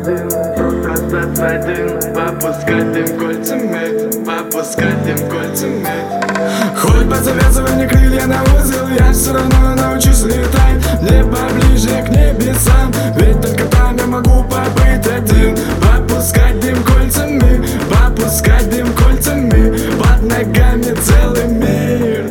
один, просто остаться один. Попускать дым кольцами, попускать дым кольцами. Хоть позавязывай мне крылья на узел, я все равно научусь летать. Мне поближе к небесам, ведь только там я могу побыть один. Попускать дым кольцами, попускать дым кольцами. Под ногами целый мир.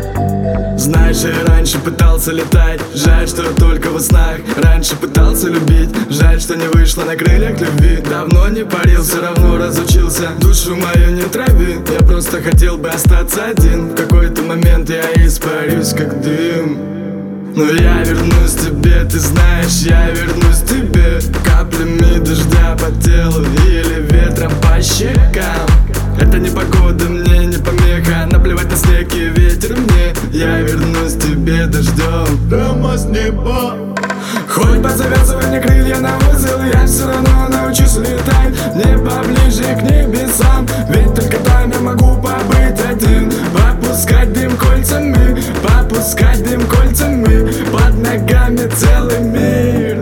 Знаешь, я раньше пытался летать, жаль, что только во снах. Раньше пытался любить, жаль, что не вышло на крыльях любви. Давно не парил, все равно разучился. Душу мою не трави, я просто хотел бы остаться один. В какой-то момент я испарюсь, как дым. Но я вернусь к тебе, ты знаешь, я вернусь к тебе. Каплями дождя по телу или ветром по щекам. Это не погода, мне не помеха. Наплевать на снег и ветер мне. Я вернусь к тебе дождем прямо с неба. Хоть позавязывай мне крылья на узел, я все равно научусь летать. Мне поближе к небесам, ведь только там я могу побыть один. Попускать дым кольцами, попускать дым кольцами. Под ногами целый мир.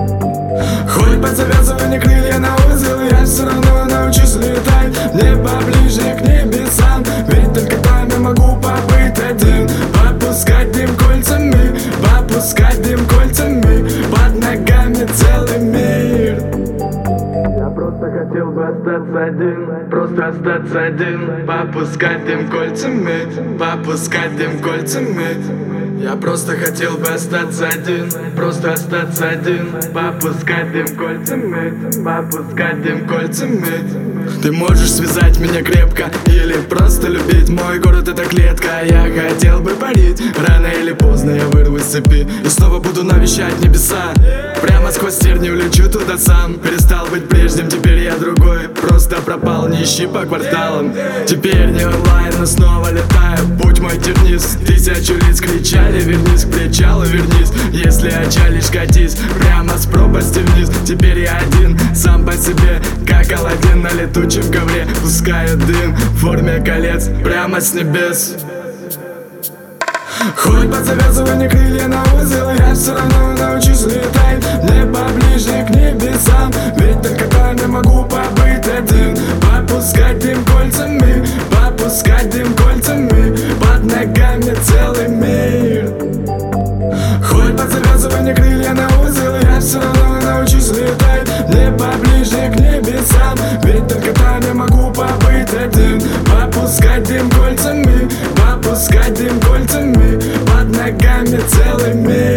Хоть позавязывай мне крылья на узел, я все равно научусь летать. Мне поближе к небесам, ведь только там я могу побыть один. Попускать дым кольцами, попускать дым кольцами. Под ногами целый мир. Я просто хотел бы остаться один, просто остаться один. Попускать дым кольцами, попускать дым кольцами. Я просто хотел бы остаться один, просто остаться один. Попускать дым кольцами, попускать дым кольцами. Ты можешь связать меня крепко или просто любить. Мой город это клетка, я хотел бы парить. Рано или поздно я вырвусь с цепи и снова буду навещать небеса. Прямо сквозь тернии улечу туда сам. Перестал быть прежним, теперь я другой. Просто пропал, не ищи по кварталам. Теперь не онлайн, но снова летаю. Путь мой тернист, тысячу лиц кричали. Вернись к причалу, вернись. Если отчалишь, катись прямо с пропасти вниз. Теперь я один, сам по себе, как Аладдин на летучем ковре. Пускаю дым в форме колец прямо с небес. Хоть позавязывай мне крылья на узел, я все равно научусь летать. Мне поближе к небесам, ведь только там я могу побыть один. Попускать дым кольцами, попускать дым кольцами. Под ногами целый мир. Хоть позавязывай мне крылья на узел, я все равно научусь летать. Мне поближе к небесам, ведь только там я могу побыть один. Попускать дым кольцами, попускать дым кольцами. Под ногами целый мир.